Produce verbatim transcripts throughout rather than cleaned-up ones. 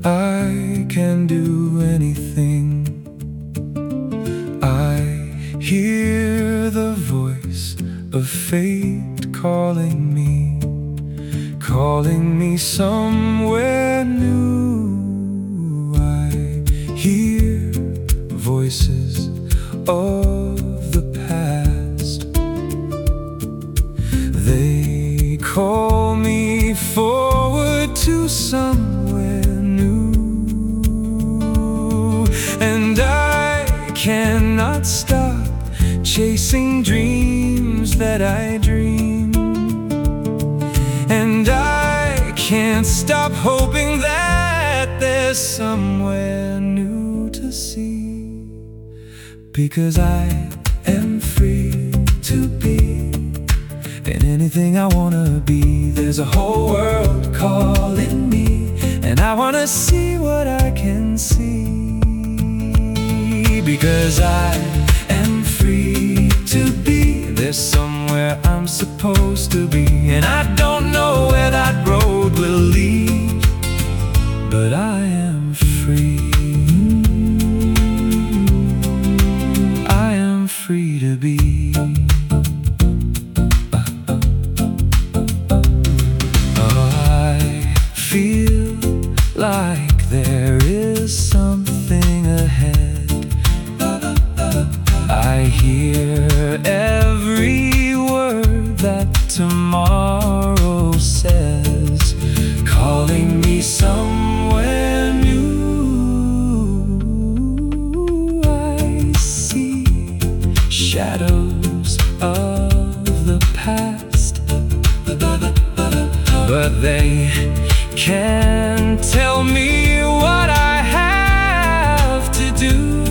I can do anything. I hear the voice of fate calling me, calling me somewhere new. I hear voices of the past. They call me forward to somewhere new, and I cannot stop chasing dreams that I dream, and I can't stop hoping that there's somewhere new to see, because I am free to be in anything I wanna be. There's a whole world calling me, and I wanna see what I can see, because I am free to be. There's somewhere I'm supposed to be, and I don't know where that road will lead, but I am free. I am free to be. Feel like there is something ahead. I hear every word that tomorrow says, calling me somewhere new. I see shadows of the past, but they can't tell me what I have to do,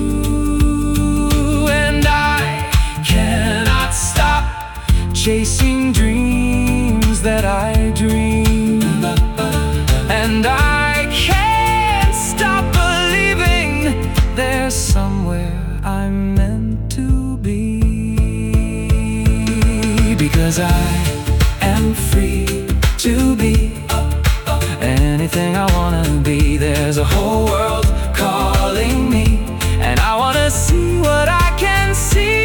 and I cannot stop chasing dreams that I dream, and I can't stop believing there's somewhere I'm meant to be, because I am free to be anything I wanna be. There's a whole world calling me, and I wanna see what I can see,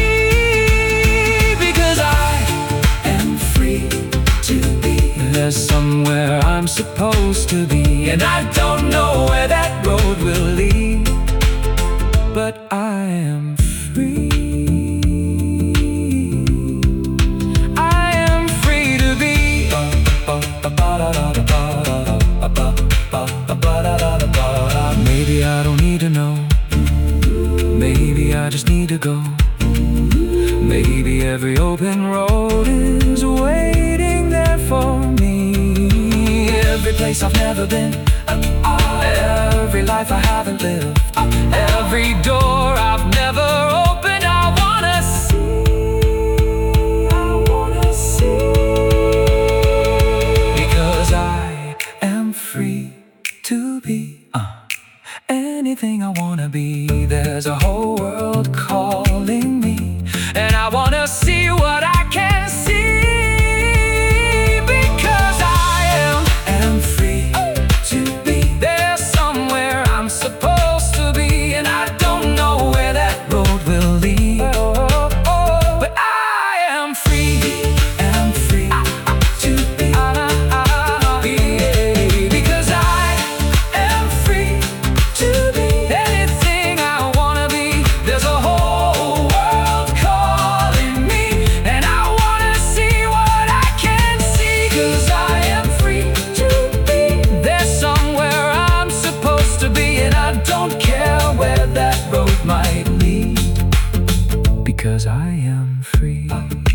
because I am free to be. There's somewhere I'm supposed to be, and I don't know where that road will lead, but I am free. I am free to be. Maybe I don't need to know, maybe I just need to go. Maybe every open road is waiting there for me. Every place I've never been, every life I haven't lived, every door I've never opened, I wanna see, I wanna see, because I am free to be uh, anything I wanna be. There's a whole world calling me, and I wanna see what I can see, because I am, am free to be. There's somewhere I'm supposed to be, and I don't know where that road will lead, but I am free, am free to be, because I am free to be anything I wanna be. There's a whole world calling me, and I wanna see what I can see, because I am free to be. There's somewhere I'm supposed to be, and I don't care where that road might lead, because I am free.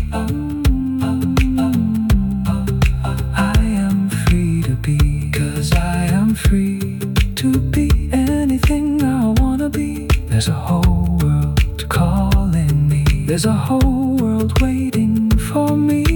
I am free to be, because I am free to be anything I wanna be. There's a whole world calling me, there's a whole world waiting for me.